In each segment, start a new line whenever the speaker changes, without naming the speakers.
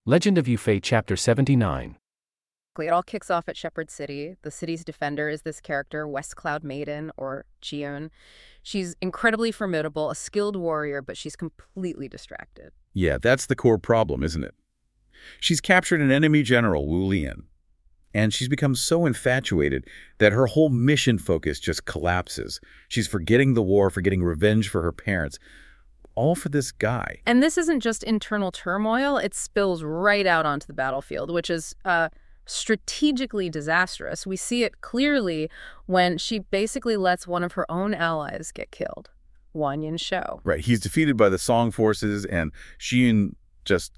Legend of Yufei Chapter 79.
It all kicks off at Shepherd City. The city's defender is this character, West Cloud Maiden, or Jiun. She's incredibly formidable, a skilled warrior, but she's completely distracted.
Yeah, that's the core problem, isn't it? She's captured an enemy general, Wu Lian, and she's become so infatuated that her whole mission focus just collapses. She's forgetting the war, forgetting revenge for her parents, all for this guy.
And this isn't just internal turmoil, it spills right out onto the battlefield, which is strategically disastrous. We see it clearly when she basically lets one of her own allies get killed, Wan Yin-shou.
Right, he's defeated by the Song forces, and Xian just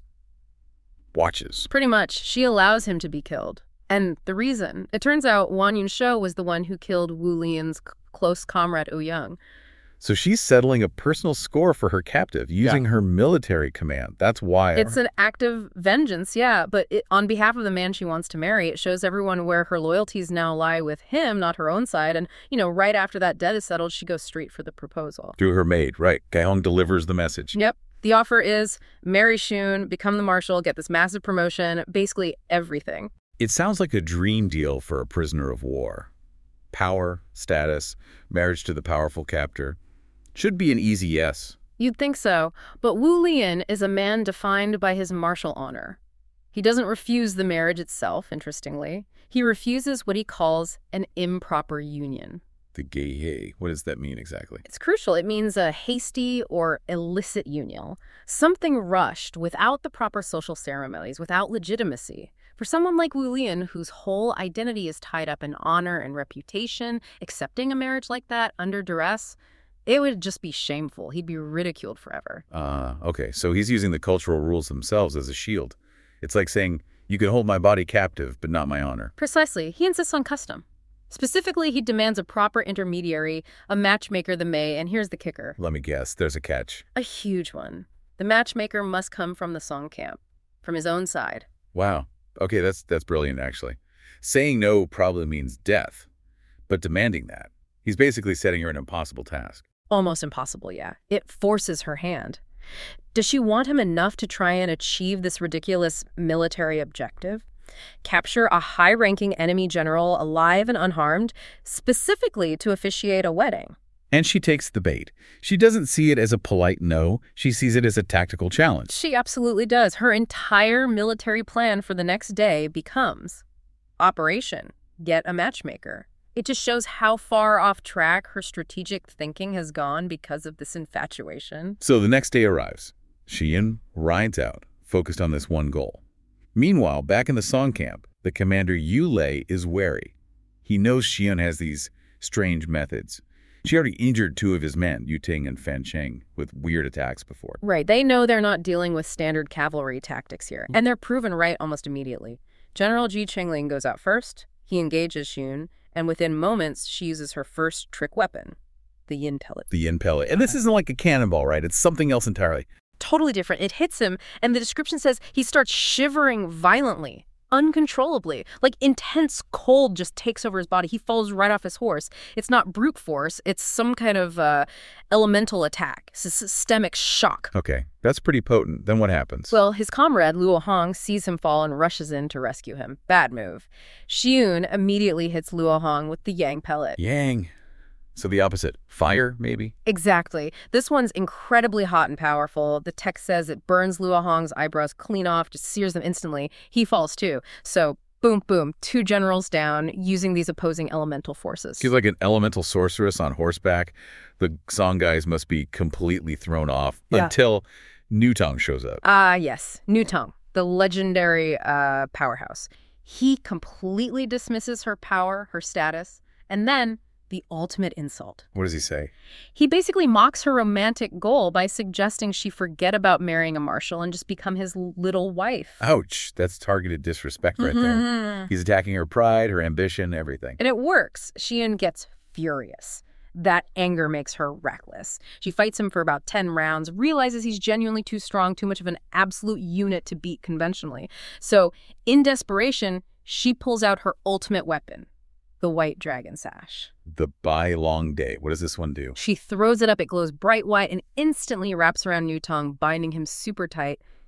watches.
Pretty much, she allows him to be killed. And the reason, it turns out Wan Yin-shou was the one who killed Wu Lian's close comrade Wu Yang.
So she's settling a personal score for her captive, using her military command. That's why.
It's an act of vengeance, yeah, but on behalf of the man she wants to marry, it shows everyone where her loyalties now lie with him, not her own side. And, right after that debt is settled, she goes straight for the proposal.
Through her maid, right. Gaihong delivers the message.
Yep. The offer is marry Shun, become the marshal, get this massive promotion, basically everything.
It sounds like a dream deal for a prisoner of war. Power, status, marriage to the powerful captor. Should be an easy yes.
You'd think so, but Wu Lian is a man defined by his martial honor. He doesn't refuse the marriage itself, interestingly. He refuses what he calls an improper union.
The Geihei, what does that mean exactly?
It's crucial. It means a hasty or illicit union. Something rushed without the proper social ceremonies, without legitimacy. For someone like Wu Lian, whose whole identity is tied up in honor and reputation, accepting a marriage like that under duress, it would just be shameful. He'd be ridiculed forever.
Okay. So he's using the cultural rules themselves as a shield. It's like saying, you can hold my body captive, but not my honor.
Precisely. He insists on custom. Specifically, he demands a proper intermediary, a matchmaker, the Mei, and here's the kicker.
Let me guess. There's a catch.
A huge one. The matchmaker must come from the Song camp, from his own side.
Wow. Okay, that's brilliant, actually. Saying no probably means death, but demanding that, he's basically setting her an impossible task.
Almost impossible, yeah. It forces her hand. Does she want him enough to try and achieve this ridiculous military objective? Capture a high-ranking enemy general alive and unharmed, specifically to officiate a wedding.
And she takes the bait. She doesn't see it as a polite no. She sees it as a tactical challenge.
She absolutely does. Her entire military plan for the next day becomes Operation Get a Matchmaker. It just shows how far off track her strategic thinking has gone because of this infatuation.
So the next day arrives. Xian rides out, focused on this one goal. Meanwhile, back in the Song camp, the commander Yu Lei is wary. He knows Xian has these strange methods. She already injured two of his men, Yu Ting and Fan Cheng, with weird attacks before.
Right. They know they're not dealing with standard cavalry tactics here, and they're proven right almost immediately. General Ji Chengling goes out first. He engages Shun, and within moments, she uses her first trick weapon, the yin pellet.
The yin pellet. And this isn't like a cannonball, right? It's something else entirely.
Totally different. It hits him, and the description says he starts shivering violently, uncontrollably. Like intense cold just takes over his body. He falls right off his horse. It's not brute force. It's some kind of elemental attack. It's a systemic shock.
Okay, that's pretty potent. Then what happens?
Well, his comrade, Luo Hong, sees him fall and rushes in to rescue him. Bad move. Xiun immediately hits Luo Hong with the Yang pellet.
Yang. So the opposite. Fire, maybe?
Exactly. This one's incredibly hot and powerful. The text says it burns Luo Hong's eyebrows clean off, just sears them instantly. He falls too. So, boom, boom, two generals down using these opposing elemental forces.
She's like an elemental sorceress on horseback. The Song guys must be completely thrown off until Nutong shows up.
Yes. Nutong, the legendary powerhouse. He completely dismisses her power, her status, and then the ultimate insult.
What does he say?
He basically mocks her romantic goal by suggesting she forget about marrying a marshal and just become his little wife.
Ouch. That's targeted disrespect right there. He's attacking her pride, her ambition, everything.
And it works. Xian gets furious. That anger makes her reckless. She fights him for about 10 rounds, realizes he's genuinely too strong, too much of an absolute unit to beat conventionally. So, in desperation, she pulls out her ultimate weapon, the White Dragon Sash.
The Bai Long Day. What does this one do?
She throws it up. It glows bright white and instantly wraps around Nutong, binding him super tight.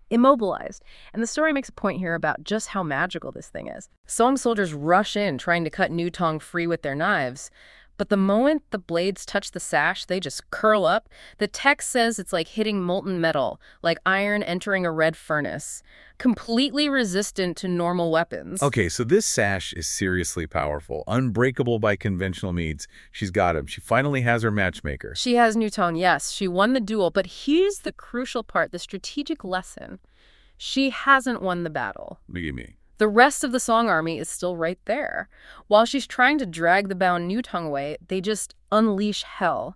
immobilized. And the story makes a point here about just how magical this thing is. Song soldiers rush in, trying to cut New Tong free with their knives. But the moment the blades touch the sash, they just curl up. The text says it's like hitting molten metal, like iron entering a red furnace, completely resistant to normal weapons.
Okay, so this sash is seriously powerful, unbreakable by conventional means. She's got him. She finally has her matchmaker.
She has New Tong, yes. She won the duel, but here's the crucial part, the strategic lesson. She hasn't won the battle.
Look at me.
The rest of the Song army is still right there. While she's trying to drag the bound New Tong away, they just unleash hell.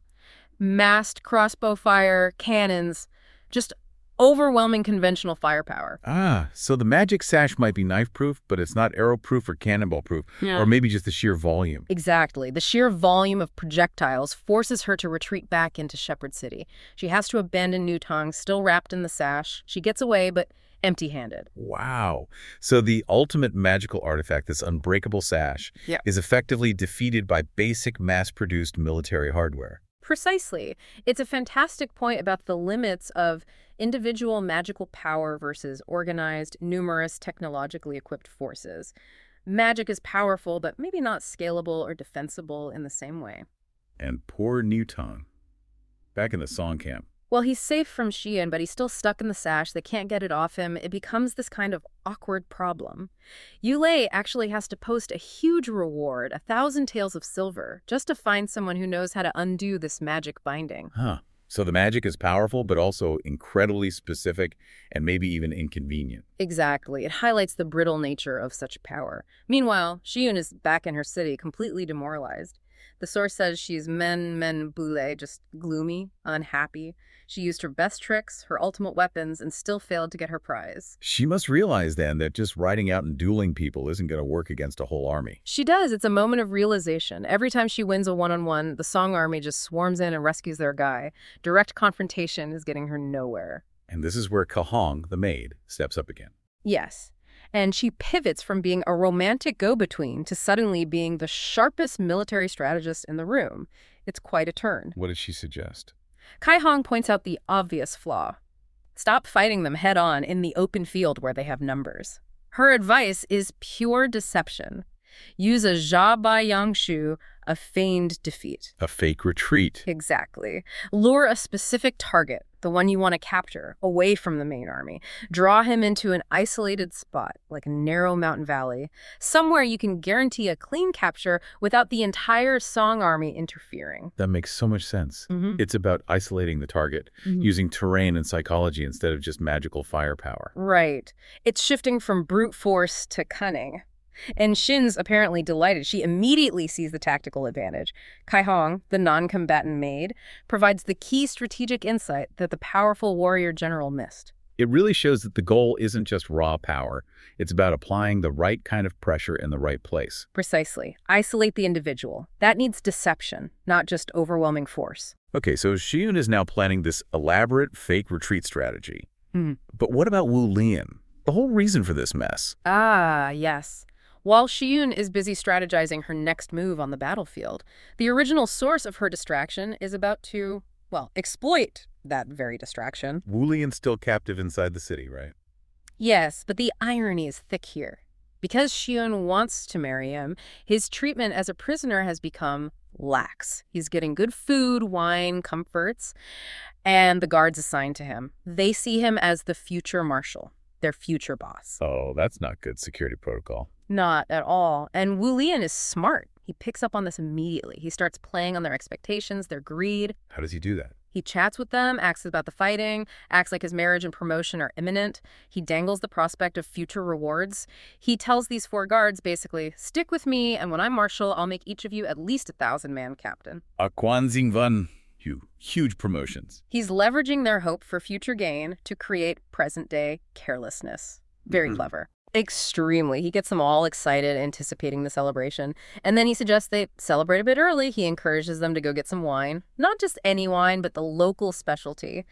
Massed crossbow fire, cannons, just overwhelming conventional firepower.
Ah, so the magic sash might be knife-proof, but it's not arrow-proof or cannonball-proof, or maybe just the sheer volume.
Exactly. The sheer volume of projectiles forces her to retreat back into Shepherd City. She has to abandon New Tong, still wrapped in the sash. She gets away, but empty-handed.
Wow. So the ultimate magical artifact, this unbreakable sash, is effectively defeated by basic mass-produced military hardware.
Precisely. It's a fantastic point about the limits of individual magical power versus organized, numerous, technologically equipped forces. Magic is powerful, but maybe not scalable or defensible in the same way.
And poor New Tong, back in the Song camp.
Well, he's safe from Xian, but he's still stuck in the sash. They can't get it off him. It becomes this kind of awkward problem. Yulei actually has to post a huge reward, 1,000 taels of silver, just to find someone who knows how to undo this magic binding.
Huh. So the magic is powerful, but also incredibly specific and maybe even inconvenient.
Exactly. It highlights the brittle nature of such power. Meanwhile, Xian is back in her city, completely demoralized. The source says she's men boule, just gloomy, unhappy. She used her best tricks, her ultimate weapons, and still failed to get her prize.
She must realize then that just riding out and dueling people isn't going to work against a whole army.
She does. It's a moment of realization. Every time she wins a one-on-one, the Song army just swarms in and rescues their guy. Direct confrontation is getting her nowhere.
And this is where Kahong, the maid, steps up again.
Yes. And she pivots from being a romantic go-between to suddenly being the sharpest military strategist in the room. It's quite a turn.
What did she suggest?
Kai Hong points out the obvious flaw. Stop fighting them head-on in the open field where they have numbers. Her advice is pure deception. Use a Jia Bai Yang Shu, a feigned defeat.
A fake retreat.
Exactly. Lure a specific target, the one you want to capture, away from the main army. Draw him into an isolated spot, like a narrow mountain valley, somewhere you can guarantee a clean capture without the entire Song army interfering.
That makes so much sense. It's about isolating the target, using terrain and psychology instead of just magical firepower.
Right. It's shifting from brute force to cunning. And Shin's apparently delighted. She immediately sees the tactical advantage. Kai Hong, the non-combatant maid, provides the key strategic insight that the powerful warrior general missed.
It really shows that the goal isn't just raw power. It's about applying the right kind of pressure in the right place.
Precisely. Isolate the individual. That needs deception, not just overwhelming force.
Okay, so Xiun is now planning this elaborate fake retreat strategy. But what about Wu Lian? The whole reason for this mess.
Ah, yes. While Xiun is busy strategizing her next move on the battlefield, the original source of her distraction is about to, well, exploit that very distraction.
Wu Lian's still captive inside the city, right?
Yes, but the irony is thick here. Because Xiun wants to marry him, his treatment as a prisoner has become lax. He's getting good food, wine, comforts, and the guards assigned to him. They see him as the future marshal, their future boss.
Oh, that's not good security protocol.
Not at all. And Wu Lian is smart. He picks up on this immediately. He starts playing on their expectations, their greed.
How does he do that?
He chats with them, asks about the fighting, acts like his marriage and promotion are imminent. He dangles the prospect of future rewards. He tells these 4 guards, basically, stick with me, and when I'm marshal, I'll make each of you at least a 1,000-man captain.
Quan Xingvan. Huge promotions.
He's leveraging their hope for future gain to create present-day carelessness. Very clever. Extremely. He gets them all excited, anticipating the celebration. And then he suggests they celebrate a bit early. He encourages them to go get some wine. Not just any wine, but the local specialty.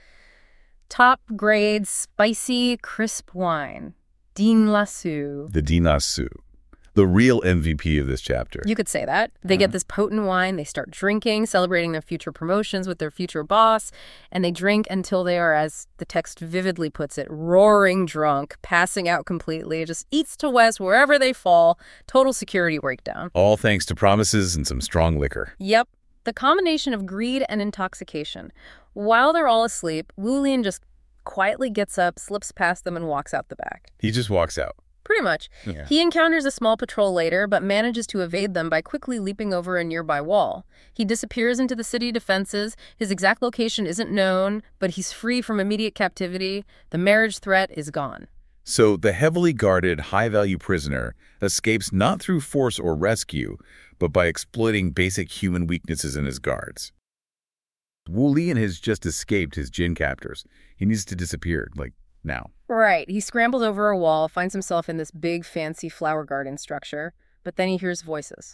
Top grade, spicy, crisp wine. Din La Su.
The Dinasu. the real MVP of this chapter.
You could say that. They get this potent wine, they start drinking, celebrating their future promotions with their future boss, and they drink until they are, as the text vividly puts it, roaring drunk, passing out completely, just east to west, wherever they fall, total security breakdown.
All thanks to promises and some strong liquor.
Yep. The combination of greed and intoxication. While they're all asleep, Wu Lian just quietly gets up, slips past them, and walks out the back.
He just walks out.
Pretty much.
Yeah.
He encounters a small patrol later, but manages to evade them by quickly leaping over a nearby wall. He disappears into the city defenses. His exact location isn't known, but he's free from immediate captivity. The marriage threat is gone.
So the heavily guarded, high-value prisoner escapes not through force or rescue, but by exploiting basic human weaknesses in his guards. Wu Lian has just escaped his Jin captors. He needs to disappear, like, now.
Right. He scrambles over a wall, finds himself in this big, fancy flower garden structure, but then he hears voices.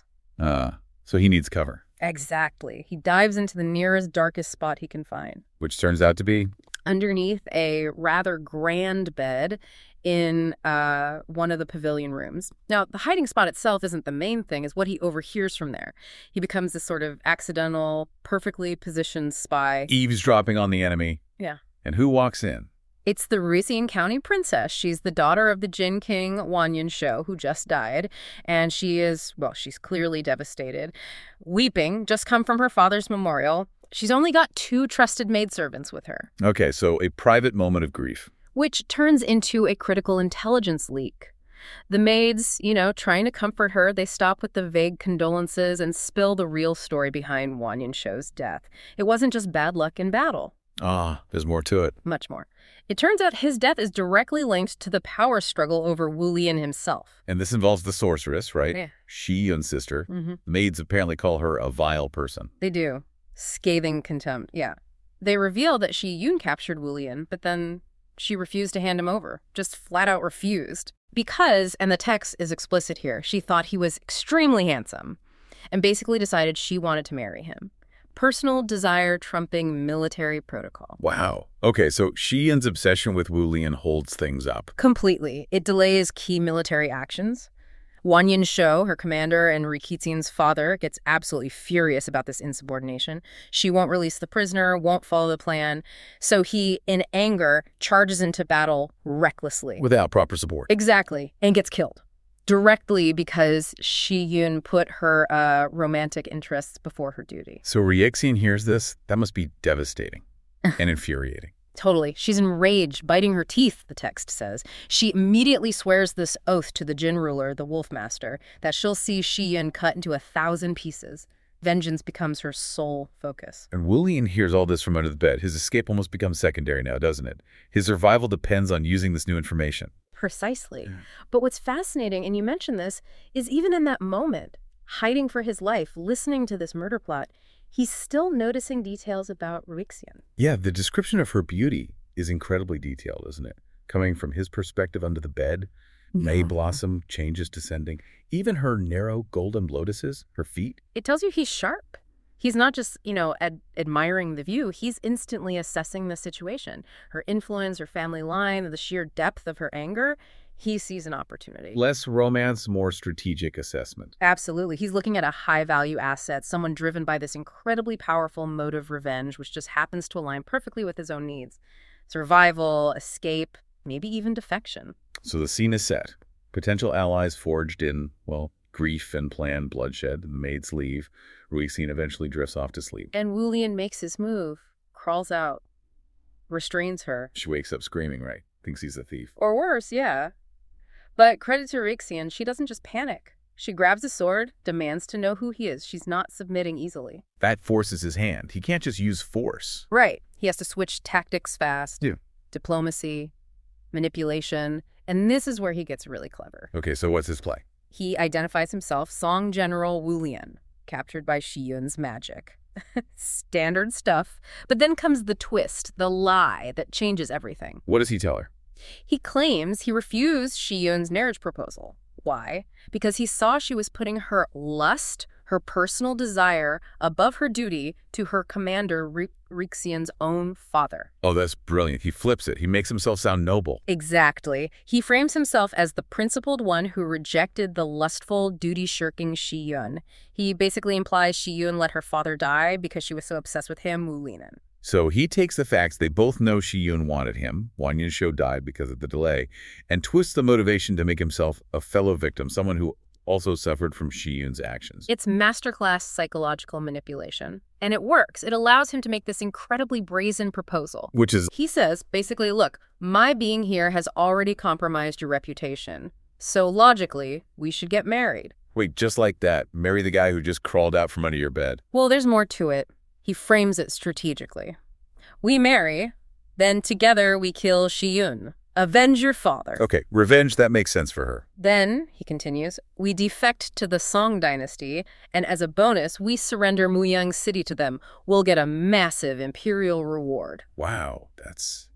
So he needs cover.
Exactly. He dives into the nearest, darkest spot he can find.
Which turns out to be?
Underneath a rather grand bed in one of the pavilion rooms. Now, the hiding spot itself isn't the main thing, it's what he overhears from there. He becomes this sort of accidental, perfectly positioned spy.
Eavesdropping on the enemy.
Yeah.
And who walks in?
It's the Ruixian County princess. She's the daughter of the Jin King Wanyan Shou, who just died. And she is, well, she's clearly devastated. Weeping, just come from her father's memorial. She's only got 2 trusted maidservants with her.
Okay, so a private moment of grief.
Which turns into a critical intelligence leak. The maids, trying to comfort her, they stop with the vague condolences and spill the real story behind Wanyan Shou's death. It wasn't just bad luck in battle.
There's more to it.
Much more. It turns out his death is directly linked to the power struggle over Wu Lian himself.
And this involves the sorceress, right?
Yeah.
Shi Yun's sister. The maids apparently call her a vile person.
They do. Scathing contempt, yeah. They reveal that Shi Yun captured Wu Lian, but then she refused to hand him over. Just flat out refused. Because, and the text is explicit here, she thought he was extremely handsome and basically decided she wanted to marry him. Personal desire trumping military protocol.
Wow. Okay, so Shi Yun's obsession with Wu Lian holds things up.
Completely. It delays key military actions. Wanyan Shou, her commander and Rikizian's father, gets absolutely furious about this insubordination. She won't release the prisoner, won't follow the plan. So he, in anger, charges into battle recklessly.
Without proper support.
Exactly. And gets killed. Directly because Shi Yun put her romantic interests before her duty.
So Rikizian hears this? That must be devastating and infuriating.
Totally. She's enraged, biting her teeth, the text says. She immediately swears this oath to the Jin ruler, the Wolf Master, that she'll see Shi Yun cut into 1,000 pieces. Vengeance becomes her sole focus.
And Wu Lian hears all this from under the bed. His escape almost becomes secondary now, doesn't it? His survival depends on using this new information.
Precisely.
Yeah.
But what's fascinating, and you mentioned this, is even in that moment, hiding for his life, listening to this murder plot, he's still noticing details about Ruixian.
Yeah, the description of her beauty is incredibly detailed, isn't it? Coming from his perspective under the bed, May blossom, changes descending. Even her narrow golden lotuses, her feet.
It tells you he's sharp. He's not just, admiring the view. He's instantly assessing the situation. Her influence, her family line, the sheer depth of her anger. He sees an opportunity.
Less romance, more strategic assessment.
Absolutely. He's looking at a high-value asset, someone driven by this incredibly powerful motive revenge, which just happens to align perfectly with his own needs. Survival, escape, maybe even defection.
So the scene is set. Potential allies forged in, well, grief and planned bloodshed. The maids leave. Ruixian eventually drifts off to sleep.
And Wu Lian makes his move, crawls out, restrains her.
She wakes up screaming, right? Thinks he's a thief.
Or worse, yeah. But credit to Ruixian, she doesn't just panic. She grabs a sword, demands to know who he is. She's not submitting easily.
That forces his hand. He can't just use force.
Right. He has to switch tactics fast.
Yeah.
Diplomacy, manipulation, and this is where he gets really clever.
Okay, so what's his play?
He identifies himself Song General Wu Lian, captured by Shi Yun's magic. Standard stuff. But then comes the twist, the lie that changes everything.
What does he tell her?
He claims he refused Shi Yun's marriage proposal. Why? Because he saw she was putting her lust her personal desire above her duty to her commander Rixian's own father.
Oh, that's brilliant. He flips it. He makes himself sound noble.
Exactly. He frames himself as the principled one who rejected the lustful, duty-shirking Shi Yun. He basically implies Shi Yun let her father die because she was so obsessed with him, Wu Linan.
So he takes the facts they both know Shi Yun wanted him, Wang Yunshou died because of the delay, and twists the motivation to make himself a fellow victim, someone who also suffered from Shi Yun's actions.
It's masterclass psychological manipulation. And it works. It allows him to make this incredibly brazen proposal.
Which is,
He says, basically, look, my being here has already compromised your reputation. So logically, we should get married.
wait, just like that, marry the guy who just crawled out from under your bed.
Well, there's more to it. He frames it strategically. We marry, then together we kill Shi Yun. Avenge your father.
Okay, revenge, that makes sense for her.
Then, he continues, we defect to the Song dynasty, and as a bonus, we surrender Muyang City to them. We'll get a massive imperial reward.
Wow, that's...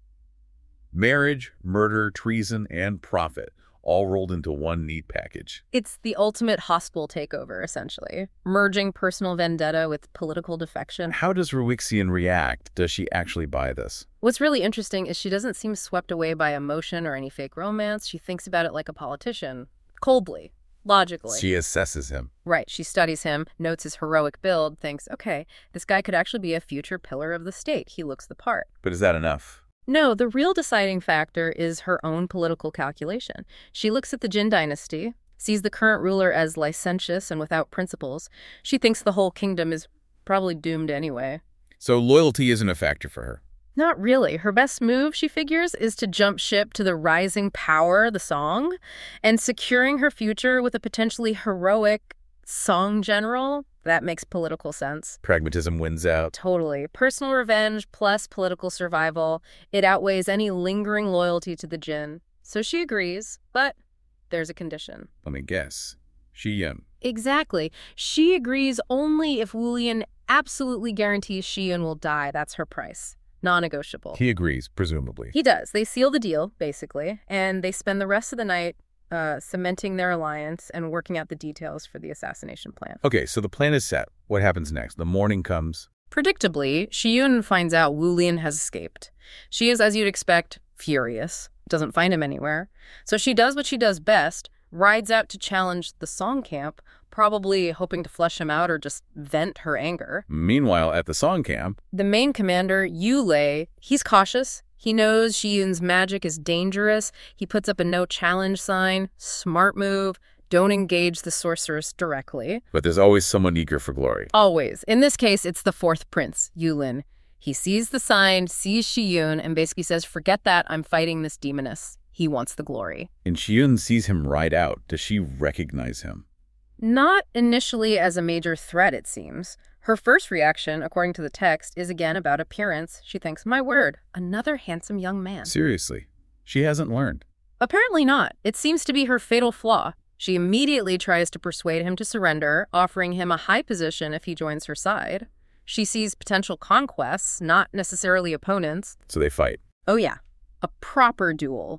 Marriage, murder, treason, and profit, all rolled into one neat package.
It's the ultimate hostile takeover, essentially, merging personal vendetta with political defection.
How does Ruixian react? Does she actually buy this?
What's really interesting is she doesn't seem swept away by emotion or any fake romance. She thinks about it like a politician, coldly, logically.
She assesses him.
Right, she studies him, notes his heroic build, thinks, okay, this guy could actually be a future pillar of the state. He looks the part.
But is that enough?
No, the real deciding factor is her own political calculation. She looks at the Jin dynasty, sees the current ruler as licentious and without principles. She thinks the whole kingdom is probably doomed anyway.
So loyalty isn't a factor for her.
Not really. Her best move, she figures, is to jump ship to the rising power, the Song, and securing her future with a potentially heroic Song general. That makes political sense.
Pragmatism wins out.
Totally. Personal revenge plus political survival. It outweighs any lingering loyalty to the Jin. So she agrees, but there's a condition.
Let me guess. Shi Yun.
Exactly. She agrees only if Wu Lian absolutely guarantees Shi Yun will die. That's her price. Non-negotiable.
He agrees, presumably.
He does. They seal the deal, basically, and they spend the rest of the night cementing their alliance and working out the details for the assassination plan.
Okay, so the plan is set. What happens next? The morning comes.
Predictably, Shi Yun finds out Wu Lian has escaped. She is, as you'd expect, furious, doesn't find him anywhere. So she does what she does best, rides out to challenge the Song camp, probably hoping to flush him out or just vent her anger.
Meanwhile, at the Song camp,
The main commander, Yu Lei, he's cautious. He knows Shi Yun's magic is dangerous. He puts up a no-challenge sign. Smart move. Don't engage the sorceress directly.
but there's always someone eager for glory.
Always. In this case, it's the fourth prince, Yulin. He sees the sign, sees Shi Yun, and basically says, forget that, I'm fighting this demoness. He wants the glory.
And Shi Yun sees him ride out. Does she recognize him?
Not initially as a major threat, it seems. Her first reaction, according to the text, is again about appearance. She thinks, my word, another handsome young man.
Seriously, she hasn't learned.
Apparently not. It seems to be her fatal flaw. She immediately tries to persuade him to surrender, offering him a high position if he joins her side. She sees potential conquests, not necessarily opponents.
So they fight.
Oh yeah, a proper duel.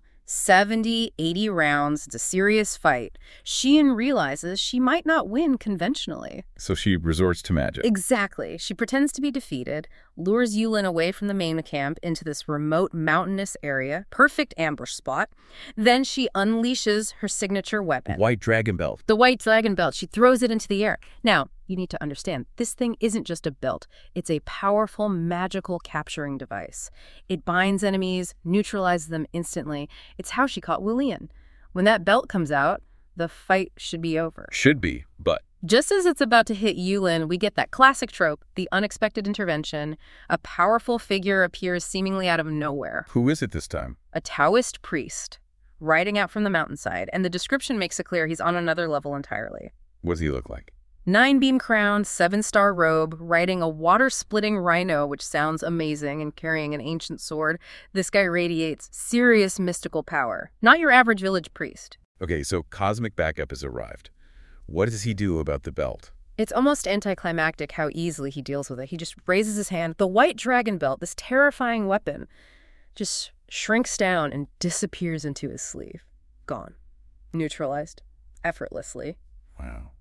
70, 80 rounds. It's a serious fight. Shi Yun realizes she might not win conventionally.
So she resorts to magic.
Exactly. She pretends to be defeated, lures Yulin away from the main camp into this remote mountainous area, perfect ambush spot. Then she unleashes her signature weapon.
White dragon belt.
The white dragon belt. She throws it into the air. Now, you need to understand, this thing isn't just a belt. It's a powerful, magical capturing device. It binds enemies, neutralizes them instantly. It's how she caught Wu Lian. When that belt comes out, the fight should be over.
Should be, but
Just as it's about to hit Yulin, we get that classic trope, the unexpected intervention. A powerful figure appears seemingly out of nowhere.
who is it this time?
A Taoist priest, riding out from the mountainside, and the description makes it clear he's on another level entirely.
What does he look like?
9-beam crown, 7-star robe, riding a water-splitting rhino, which sounds amazing, and carrying an ancient sword. This guy radiates serious mystical power. Not your average village priest.
Okay, so cosmic backup has arrived. What does he do about the belt?
It's almost anticlimactic how easily he deals with it. He just raises his hand. The white dragon belt, this terrifying weapon, just shrinks down and disappears into his sleeve. Gone. Neutralized. Effortlessly.
Wow.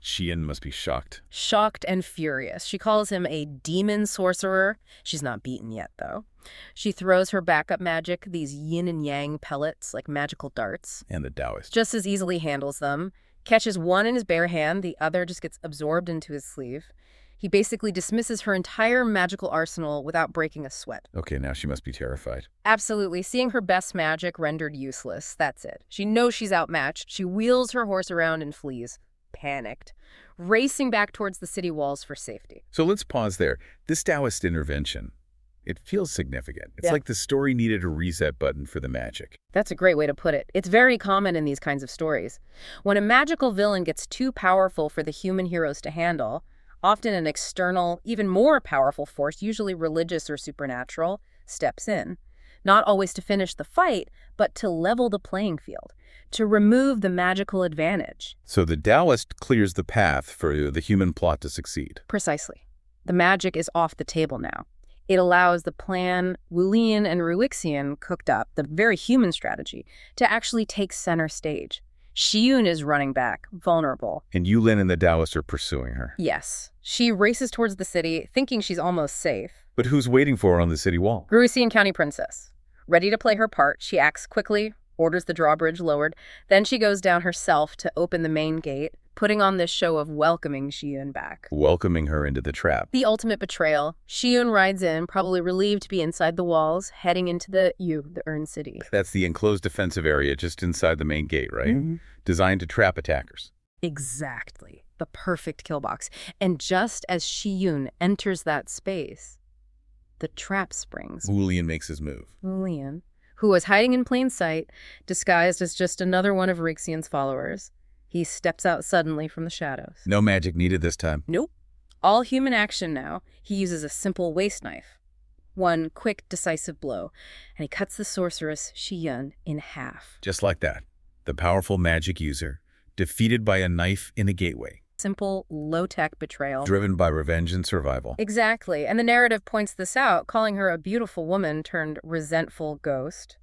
Qian must be shocked.
Shocked and furious. She calls him a demon sorcerer. She's not beaten yet, though. She throws her backup magic, these yin and yang pellets, like magical darts.
And the Taoist.
Just as easily handles them. Catches one in his bare hand, the other just gets absorbed into his sleeve. He basically dismisses her entire magical arsenal without breaking a sweat.
Okay, now she must be terrified.
Absolutely. Seeing her best magic rendered useless. That's it. She knows she's outmatched. She wheels her horse around and flees. Panicked. Racing back towards the city walls for safety.
So let's pause there. This Taoist intervention, it feels significant. It's
Yeah.
like the story needed a reset button for the magic.
That's a great way to put it. It's very common in these kinds of stories. When a magical villain gets too powerful for the human heroes to handle, often an external, even more powerful force, usually religious or supernatural, steps in. Not always to finish the fight, but to level the playing field, to remove the magical advantage.
So the Taoist clears the path for the human plot to succeed.
Precisely. The magic is off the table now. It allows the plan Wulian and Ruixian cooked up, the very human strategy, to actually take center stage. Xiyun is running back, vulnerable.
And Yulin and the Taoist are pursuing her.
Yes. She races towards the city, thinking she's almost safe.
But who's waiting for her on the city wall?
Ruixian County Princess. Ready to play her part, she acts quickly, orders the drawbridge lowered. Then she goes down herself to open the main gate, putting on this show of welcoming Xiyun back.
Welcoming her into the trap.
The ultimate betrayal. Xiyun rides in, probably relieved to be inside the walls, heading into the Urn City.
That's the enclosed defensive area just inside the main gate, right?
Mhm.
Designed to trap attackers.
Exactly. The perfect kill box. And just as Xiyun enters that space, the trap springs.
Wulian makes his move.
Wulian, who was hiding in plain sight, disguised as just another one of Rixian's followers. He steps out suddenly from the shadows.
No magic needed this time.
Nope. All human action now. He uses a simple waist knife. One quick, decisive blow, and he cuts the sorceress, Xiyun, in half.
Just like that. The powerful magic user, defeated by a knife in a gateway.
Simple, low-tech betrayal.
Driven by revenge and survival.
Exactly. And the narrative points this out, calling her a beautiful woman turned resentful ghost.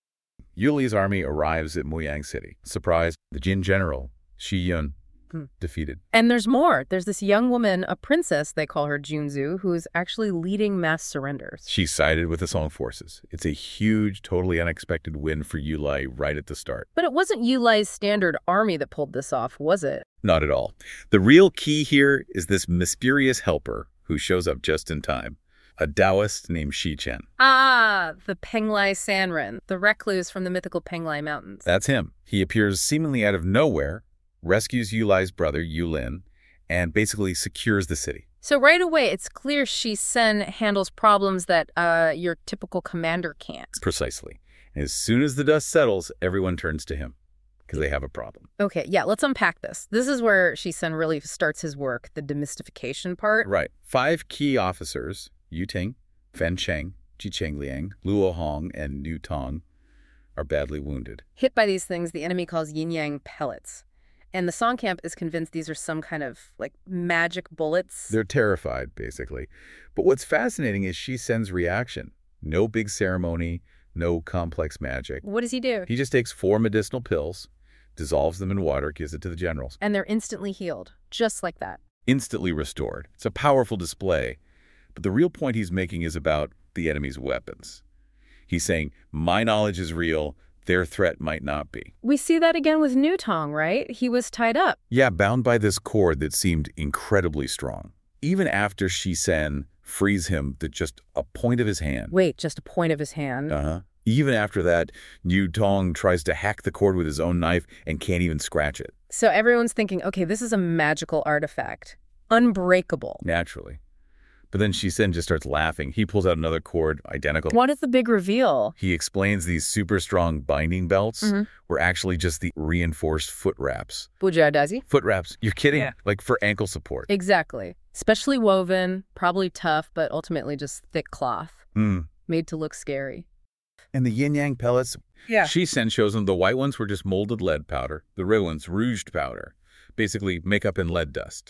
Yuli's army arrives at Muyang City. Surprise, the Jin general, Shi Yun, defeated.
And there's more. There's this young woman, a princess, they call her Junzu, who's actually leading mass surrenders.
She's sided with the Song forces. It's a huge, totally unexpected win for Yulai right at the start.
But it wasn't Yulai's standard army that pulled this off, was it?
Not at all. The real key here is this mysterious helper who shows up just in time. A Taoist named Shi Chen.
Ah, the Penglai Sanren, the recluse from the mythical Penglai Mountains.
That's him. He appears seemingly out of nowhere, rescues Yulai's brother, Yulin, and basically secures the city.
So right away, it's clear Shi Sen handles problems that your typical commander can't.
Precisely. As soon as the dust settles, everyone turns to him because they have a problem.
Okay, yeah, let's unpack this. This is where Shi Sen really starts his work, the demystification part.
Right. 5 key officers, Yu Ting, Fen Cheng, Ji Chengliang, Luo Hong, and Nu Tong, are badly wounded.
Hit by these things the enemy calls yin-yang pellets. And the Song camp is convinced these are some kind of, like, magic bullets.
They're terrified, basically. But what's fascinating is Shi Sen's reaction. No big ceremony, no complex magic.
What does he do?
He just takes 4 medicinal pills, dissolves them in water, gives it to the generals.
And they're instantly healed, just like that.
Instantly restored. It's a powerful display. But the real point he's making is about the enemy's weapons. He's saying, my knowledge is real, their threat might not be.
We see that again with Nu Tong, right? He was tied up.
Yeah, bound by this cord that seemed incredibly strong. Even after Shi Sen frees him to just a point of his hand.
Wait, just a point of his hand?
Even after that, Nu Tong tries to hack the cord with his own knife and can't even scratch it.
So everyone's thinking, okay, this is a magical artifact. Unbreakable.
Naturally. But then Shi Sen just starts laughing. He pulls out another cord, identical.
What is the big reveal?
He explains these super strong binding belts were actually just the reinforced foot wraps.
Buja, does he?
Foot wraps? You're kidding?
Yeah.
Like for ankle support.
Exactly. Specially woven, probably tough, but ultimately just thick cloth. Made to look scary.
And the yin-yang pellets?
Yeah.
Shi Sen shows them the white ones were just molded lead powder. The red ones, rouged powder. Basically, makeup and lead dust.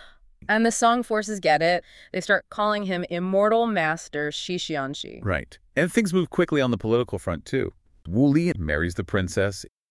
And the Song forces get it. They start calling him Immortal Master Shi Xianxi.
Right. And things move quickly on the political front, too. Wu Li marries the princess.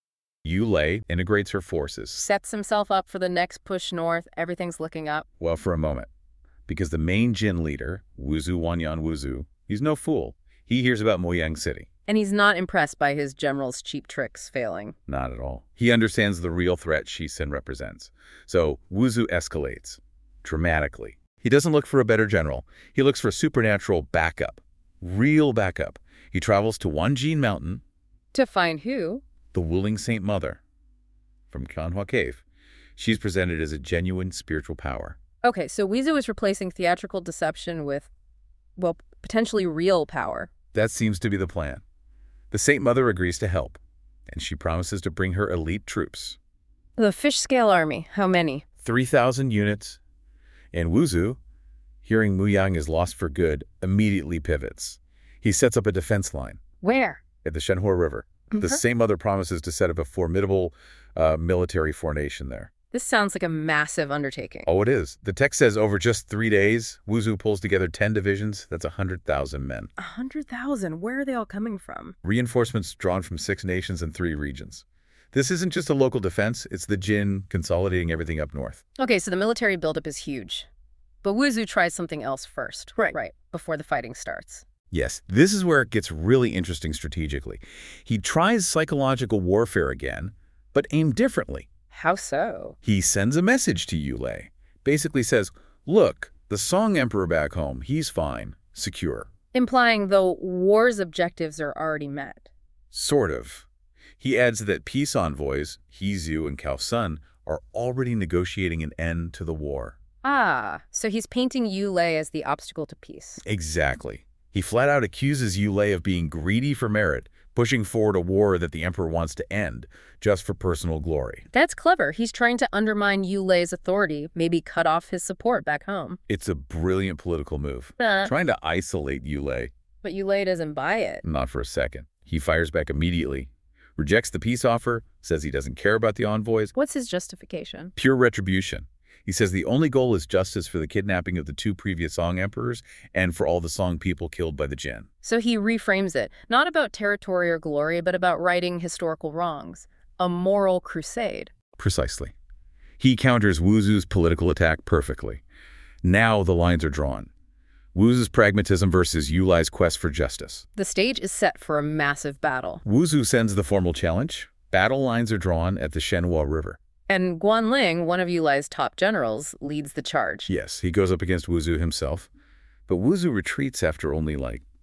Yu Lei integrates her forces.
Sets himself up for the next push north. Everything's looking up.
Well, for a moment. Because the main Jin leader, Wuzu Wanyan Wuzu, he's no fool. He hears about Moyang City.
And he's not impressed by his general's cheap tricks failing.
Not at all. He understands the real threat Shisen represents. So Wuzu escalates dramatically. He doesn't look for a better general. He looks for supernatural backup. Real backup. He travels to Wanjin Mountain.
To find who?
The Wuling Saint Mother from Kanhua Cave. She's presented as a genuine spiritual power.
Okay, so Wuzu is replacing theatrical deception with, well, potentially real power.
That seems to be the plan. The Saint Mother agrees to help, and she promises to bring her elite troops.
The fish-scale army, how many?
3,000 units. And Wuzu, hearing Muyang is lost for good, immediately pivots. He sets up a defense line.
Where?
At the Shenhua River. The Saint Mother promises to set up a formidable military formation there.
This sounds like a massive undertaking.
Oh, it is. The text says over just 3 days, Wuzu pulls together 10 divisions. That's 100,000 men.
100,000? Where are they all coming from?
Reinforcements drawn from 6 nations and 3 regions. This isn't just a local defense. It's the Jin consolidating everything up north.
Okay, so the military buildup is huge. But Wuzu tries something else first. Right, before the fighting starts.
Yes, this is where it gets really interesting strategically. He tries psychological warfare again, but aimed differently.
How so?
He sends a message to Yu Lei. Basically says, look, the Song Emperor back home, he's fine, secure.
Implying the war's objectives are already met.
Sort of. He adds that peace envoys, He Zhu and Cao Sun, are already negotiating an end to the war.
Ah, so he's painting Yu Lei as the obstacle to peace.
Exactly. He flat out accuses Yu Lei of being greedy for merit, pushing forward a war that the emperor wants to end, just for personal glory.
That's clever. He's trying to undermine Yu Lei's authority, maybe cut off his support back home.
It's a brilliant political move. Trying to isolate Yu Lei.
But Yu Lei doesn't buy it.
Not for a second. He fires back immediately, rejects the peace offer, says he doesn't care about the envoys.
What's his justification?
Pure retribution. He says the only goal is justice for the kidnapping of the 2 previous Song emperors and for all the Song people killed by the Jin.
So he reframes it, not about territory or glory, but about righting historical wrongs. A moral crusade.
Precisely. He counters Wuzu's political attack perfectly. Now the lines are drawn. Wuzu's pragmatism versus Yu Lei's quest for justice.
The stage is set for a massive battle.
Wuzu sends the formal challenge. Battle lines are drawn at the Shenhua River.
And Guanling, one of Yu Lei's top generals, leads the charge.
Yes, he goes up against Wuzu himself. But Wuzu retreats after only,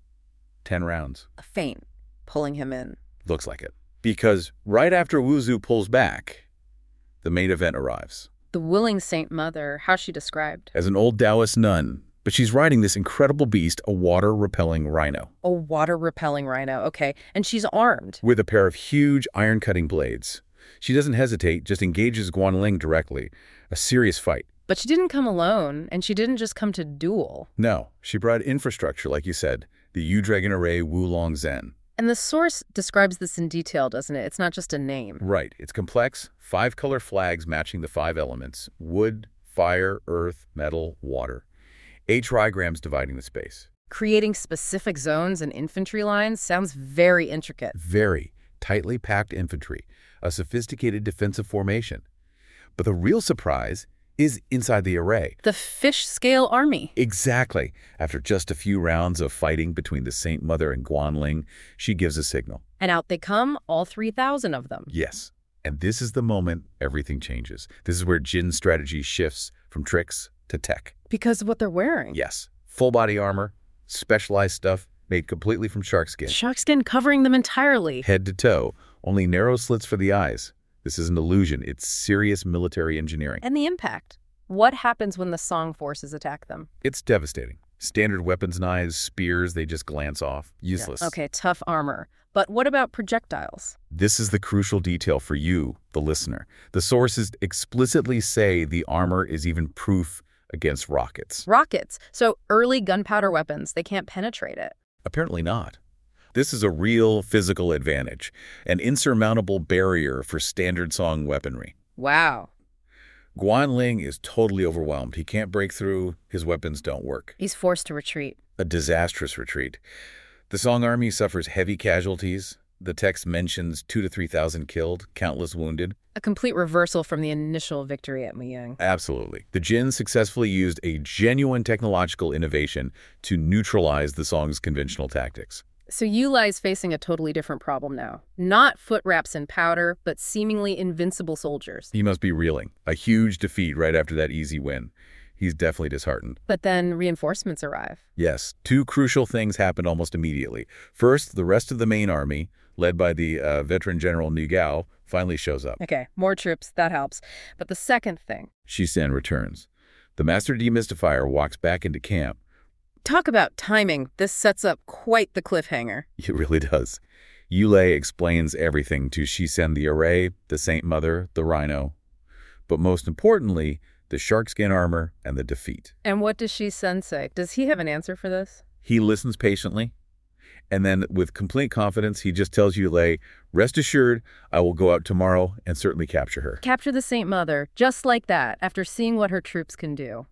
10 rounds.
A feint, pulling him in.
Looks like it. Because right after Wuzu pulls back, the main event arrives.
The Wuling Saint Mother, how's she described?
As an old Taoist nun, but she's riding this incredible beast, a water-repelling rhino.
A water-repelling rhino, okay. And she's armed.
With a pair of huge iron-cutting blades. She doesn't hesitate, just engages Guanling directly. A serious fight.
But she didn't come alone, and she didn't just come to duel.
No, she brought infrastructure, like you said, the Yu-Dragon Array Wulong Zhen.
And the source describes this in detail, doesn't it? It's not just a name.
Right. It's complex. 5-color flags matching the 5 elements. Wood, fire, earth, metal, water. 8 trigrams dividing the space.
Creating specific zones and infantry lines sounds very intricate.
Very tightly packed infantry. A sophisticated defensive formation. But the real surprise is inside the array.
The fish-scale army.
Exactly. After just a few rounds of fighting between the Saint Mother and Guanling, she gives a signal.
And out they come, all 3,000 of them.
Yes. And this is the moment everything changes. This is where Jin's strategy shifts from tricks to tech.
Because of what they're wearing.
Yes. Full body armor, specialized stuff made completely from shark skin.
Shark skin covering them entirely.
Head to toe. Only narrow slits for the eyes. This is an illusion. It's serious military engineering.
And the impact. What happens when the Song forces attack them?
It's devastating. Standard weapons, knives, spears, they just glance off. Useless.
Yeah. Okay, tough armor. But what about projectiles?
This is the crucial detail for you, the listener. The sources explicitly say the armor is even proof against rockets.
Rockets. So early gunpowder weapons, they can't penetrate it.
Apparently not. This is a real physical advantage, an insurmountable barrier for standard Song weaponry.
Wow.
Guanling is totally overwhelmed. He can't break through. His weapons don't work.
He's forced to retreat.
A disastrous retreat. The Song army suffers heavy casualties. the text mentions 2,000 to 3,000 killed, countless wounded.
A complete reversal from the initial victory at Muyang.
Absolutely. The Jin successfully used a genuine technological innovation to neutralize the song's conventional tactics.
So Yulai is facing a totally different problem now. Not foot wraps and powder, but seemingly invincible soldiers.
He must be reeling. A huge defeat right after that easy win. He's definitely disheartened.
But then reinforcements arrive.
Yes, two crucial things happened almost immediately. First, the rest of the main army, led by the veteran General Nu Gao, finally shows up.
Okay, more troops, that helps. But the second thing.
Shisen returns. The Master Demystifier walks back into camp.
Talk about timing. This sets up quite the cliffhanger.
It really does. Yulei explains everything to Shisen the Array, the Saint Mother, the Rhino. But most importantly, the sharkskin armor and the defeat.
And what does Shisen say? Does he have an answer for this?
He listens patiently, and then with complete confidence, he just tells Yulei, rest assured, I will go out tomorrow and certainly capture her.
Capture the Saint Mother, just like that, after seeing what her troops can do.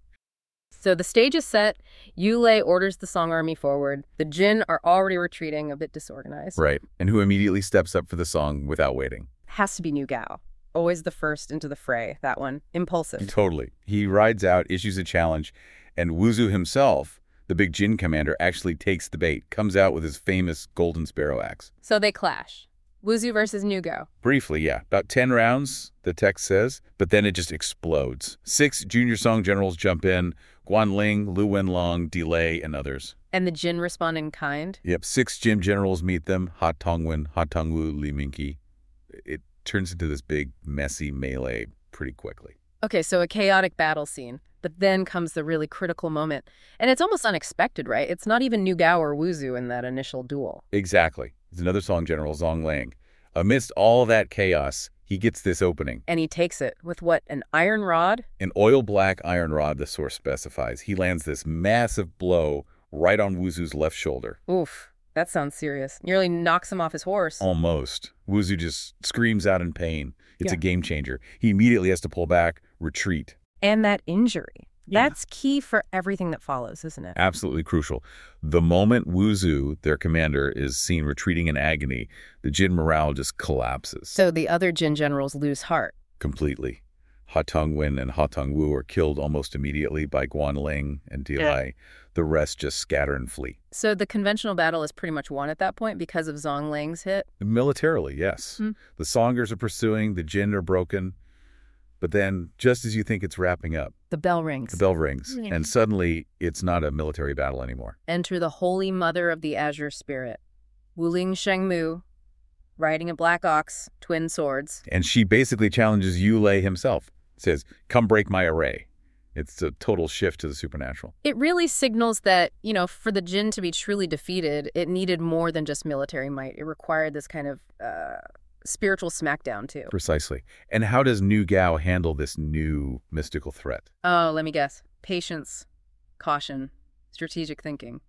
So the stage is set. Yulei orders the Song army forward. The Jin are already retreating, a bit disorganized.
Right, and who immediately steps up for the song without waiting.
Has to be Nu Gao. Always the first into the fray, that one. Impulsive.
Totally. He rides out, issues a challenge, and Wuzu himself, the big Jin commander, actually takes the bait, comes out with his famous Golden Sparrow axe.
So they clash. Wuzu versus Nu Gao.
Briefly, yeah. About 10 rounds, the text says, but then it just explodes. 6 junior song generals jump in, Guan Ling, Lu Wenlong, Delay, and others.
And the Jin respond in kind?
Yep, 6 Jin generals meet them, Ha Tongwen, Ha Tongwu, Li Minqi. It turns into this big, messy melee pretty quickly.
Okay, so a chaotic battle scene. But then comes the really critical moment. And it's almost unexpected, right? It's not even Nu Gao or Wuzu in that initial duel.
Exactly. It's another song general, Zhong Lang. Amidst all that chaos, he gets this opening.
And he takes it with what, an iron rod?
An oil-black iron rod, the source specifies. He lands this massive blow right on Wuzu's left shoulder.
Oof. That sounds serious. Nearly knocks him off his horse.
Almost. Wuzu just screams out in pain. It's a game changer. He immediately has to pull back, retreat.
And that injury. That's key for everything that follows, isn't it?
Absolutely crucial. The moment Wuzu, their commander, is seen retreating in agony, the Jin morale just collapses.
So the other Jin generals lose heart.
Completely. Ha Tongwen and Ha Tongwu are killed almost immediately by Guan Ling and Delay. The rest just scatter and flee.
So the conventional battle is pretty much won at that point because of Zhong Lang's hit?
Militarily, yes. The Songers are pursuing, the Jin are broken. But then, just as you think it's wrapping up,
the bell rings.
The bell rings, and suddenly it's not a military battle anymore.
Enter the Holy Mother of the Azure Spirit, Wuling Shengmu, riding a black ox, twin swords.
And she basically challenges Yulei himself. Says, come break my array. It's a total shift to the supernatural.
It really signals that, for the Jin to be truly defeated, it needed more than just military might. It required this kind of spiritual smackdown, too.
Precisely. And how does Nu Gao handle this new mystical threat?
Oh, let me guess. Patience, caution, strategic thinking.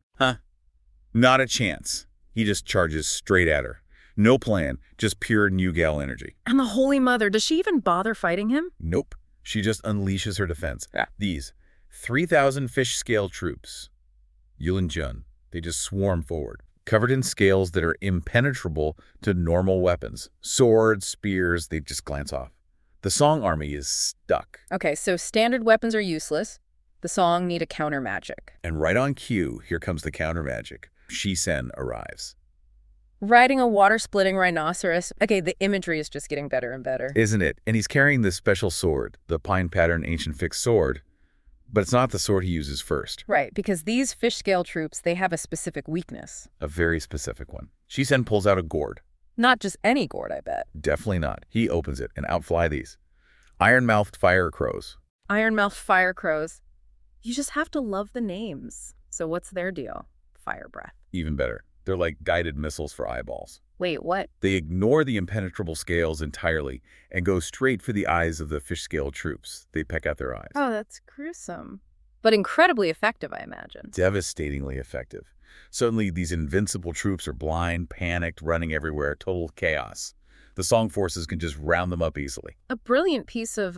Not a chance. He just charges straight at her. No plan, just pure Nu Gao energy.
And the Holy Mother, does she even bother fighting him?
Nope. She just unleashes her defense.
Yeah.
These 3,000 fish-scale troops, Yulin Jun, they just swarm forward, covered in scales that are impenetrable to normal weapons. Swords, spears, they just glance off. The Song army is stuck.
Okay, so standard weapons are useless. The Song need a counter magic.
And right on cue, here comes the counter magic. Shisen arrives.
Riding a water-splitting rhinoceros. Okay, the imagery is just getting better and better.
Isn't it? And he's carrying this special sword, the pine pattern ancient fixed sword, but it's not the sword he uses first.
Right, because these fish-scale troops, they have a specific weakness.
A very specific one. Shisen pulls out a gourd.
Not just any gourd, I bet.
Definitely not. He opens it and out fly these iron-mouthed fire crows.
Iron-mouthed fire crows. You just have to love the names. So what's their deal? Fire breath.
Even better. They're like guided missiles for eyeballs.
Wait, what?
They ignore the impenetrable scales entirely and go straight for the eyes of the fish-scale troops. They peck out their eyes.
Oh, that's gruesome. But incredibly effective, I imagine.
Devastatingly effective. Suddenly, these invincible troops are blind, panicked, running everywhere, total chaos. The Song forces can just round them up easily.
A brilliant piece of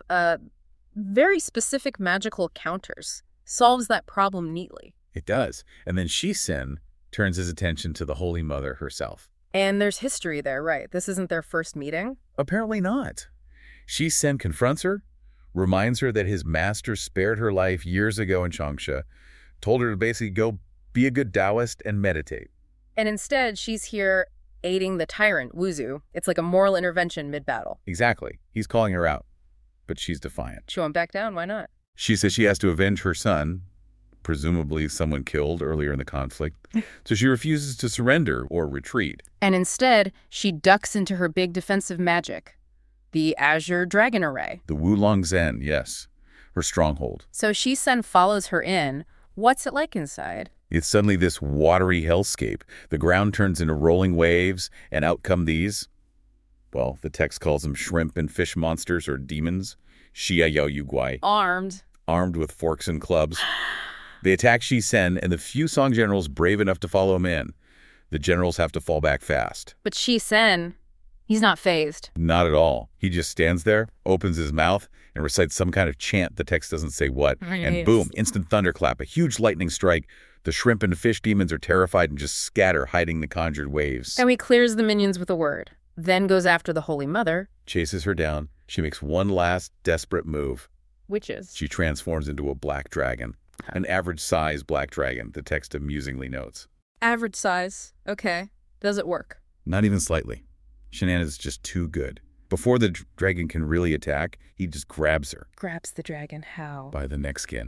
very specific magical counters. Solves that problem neatly.
It does. And then Shisen turns his attention to the Holy Mother herself.
And there's history there, right? This isn't their first meeting?
Apparently not. Shi-Sen confronts her, reminds her that his master spared her life years ago in Changsha, told her to basically go be a good Taoist and meditate.
And instead, she's here aiding the tyrant, Wuzu. It's like a moral intervention mid-battle.
Exactly. He's calling her out, but she's defiant.
Show him back down, why not?
She says she has to avenge her son, presumably someone killed earlier in the conflict, so she refuses to surrender or retreat.
And instead, she ducks into her big defensive magic, the Azure Dragon Array.
The Wulong Zhen, yes, her stronghold.
So Shi-Sen follows her in. What's it like inside?
It's suddenly this watery hellscape. The ground turns into rolling waves, and out come these, well, the text calls them shrimp and fish monsters or demons, Xia Yao Yu Guai, armed with forks and clubs. They attack Shi-Sen and the few Song generals brave enough to follow him in. The generals have to fall back fast.
But Shi-Sen, he's not fazed.
Not at all. He just stands there, opens his mouth, and recites some kind of chant. The text doesn't say what. And boom, instant thunderclap, a huge lightning strike. The shrimp and fish demons are terrified and just scatter, hiding the conjured waves.
And he clears the minions with a word, then goes after the Holy Mother.
Chases her down. She makes one last desperate move.
Which is?
She transforms into a black dragon. An average-size black dragon, the text amusingly notes.
Average size. Okay. Does it work?
Not even slightly. Shannon is just too good. Before the dragon can really attack, he just grabs her.
Grabs the dragon how?
By the neck skin.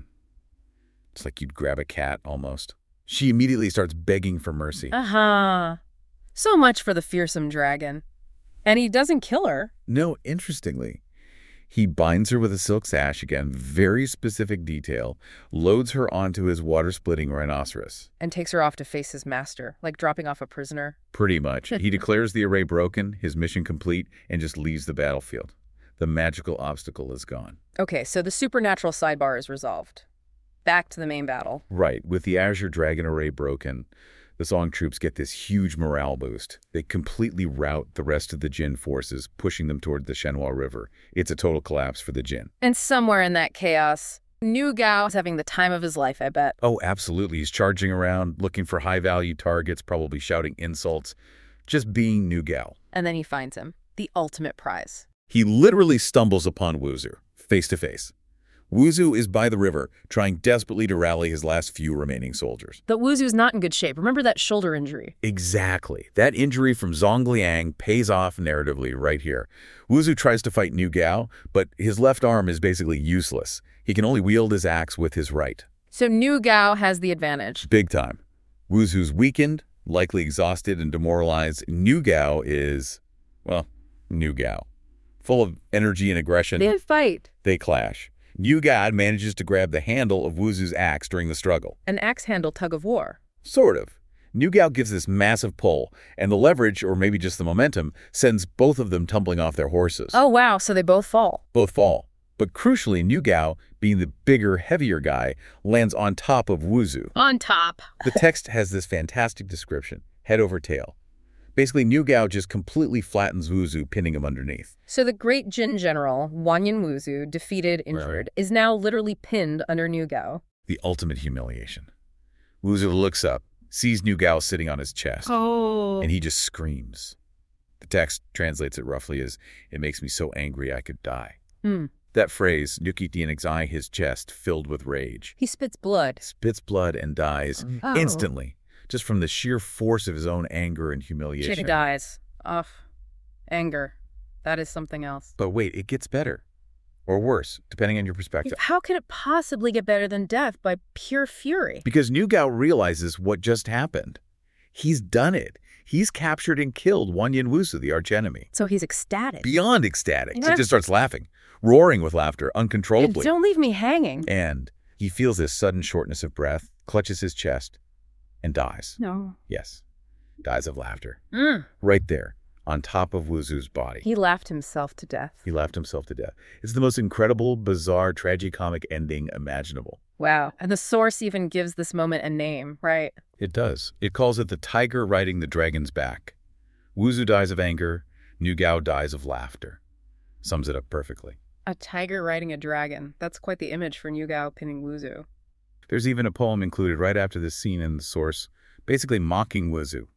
It's like you'd grab a cat, almost. She immediately starts begging for mercy.
Uh-huh. So much for the fearsome dragon. And he doesn't kill her.
No, interestingly, he binds her with a silk sash, again, very specific detail, loads her onto his water-splitting rhinoceros.
And takes her off to face his master, like dropping off a prisoner.
Pretty much. He declares the array broken, his mission complete, and just leaves the battlefield. The magical obstacle is gone.
Okay, so the supernatural sidebar is resolved. Back to the main battle.
Right. With the Azure Dragon array broken, the Song troops get this huge morale boost. They completely rout the rest of the Jin forces, pushing them toward the Shenhua River. It's a total collapse for the Jin.
And somewhere in that chaos, New Gao is having the time of his life, I bet.
Oh, absolutely. He's charging around, looking for high-value targets, probably shouting insults, just being New Gao.
And then he finds him, the ultimate prize.
He literally stumbles upon Wuzu, face to face. Wuzu is by the river, trying desperately to rally his last few remaining soldiers.
But Wuzu's not in good shape. Remember that shoulder injury?
Exactly. That injury from Zongliang pays off narratively right here. Wuzu tries to fight New Gao, but his left arm is basically useless. He can only wield his axe with his right.
So New Gao has the advantage.
Big time. Wuzu's weakened, likely exhausted and demoralized. New Gao is, well, New Gao. Full of energy and aggression.
They fight.
They clash. New Gao manages to grab the handle of Wuzu's axe during the struggle.
An axe handle tug of war.
Sort of. New Gao gives this massive pull, and the leverage, or maybe just the momentum, sends both of them tumbling off their horses.
Oh, wow, so they both fall.
Both fall. But crucially, New Gao, being the bigger, heavier guy, lands on top of Wuzu.
On top.
The text has this fantastic description, head over tail. Basically, New Gao just completely flattens Wuzu, pinning him underneath.
So the great Jin general, Wanyan Wuzu, defeated, injured, is now literally pinned under New Gao.
The ultimate humiliation. Wuzu looks up, sees New Gao sitting on his chest, and he just screams. The text translates it roughly as, "It makes me so angry I could die." That phrase, Nukitianixai his chest filled with rage.
He spits blood.
Spits blood and dies instantly, just from the sheer force of his own anger and humiliation.
Chick dies. Off. Anger. That is something else.
But wait, it gets better. Or worse, depending on your perspective.
How could it possibly get better than death by pure fury?
Because New Gao realizes what just happened. He's done it. He's captured and killed Wanyan Wuzu, the archenemy.
So he's ecstatic.
Beyond ecstatic. He just starts laughing, roaring with laughter uncontrollably.
Don't leave me hanging.
And he feels this sudden shortness of breath, clutches his chest, and dies.
No.
Yes. Dies of laughter. Right there, on top of Wuzu's body.
He laughed himself to death.
He laughed himself to death. It's the most incredible, bizarre, tragicomic ending imaginable.
Wow. And the source even gives this moment a name, right?
It does. It calls it the tiger riding the dragon's back. Wuzu dies of anger. New Gao dies of laughter. Sums it up perfectly.
A tiger riding a dragon. That's quite the image for New Gao pinning Wuzu.
There's even a poem included right after this scene in the source, basically mocking Wuzu.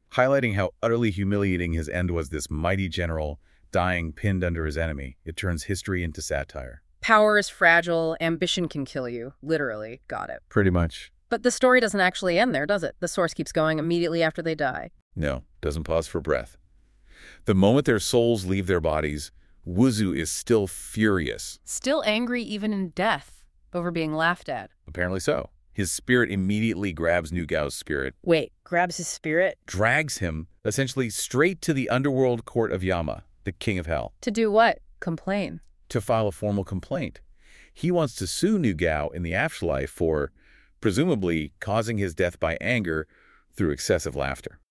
highlighting how utterly humiliating his end was. This mighty general, dying pinned under his enemy. It turns history into satire.
Power is fragile, ambition can kill you. Literally. Got it.
Pretty much.
But the story doesn't actually end there, does it? The source keeps going immediately after they die.
No, doesn't pause for breath. The moment their souls leave their bodies, Wuzu is still furious.
Still angry even in death over being laughed at.
Apparently so. His spirit immediately grabs Nu Gao's spirit,
Wait, grabs his spirit?
drags him essentially straight to the underworld court of Yama, the king of hell,
To do what? Complain.
to file a formal complaint. He wants to sue Nu Gao in the afterlife for, presumably, causing his death by anger through excessive laughter.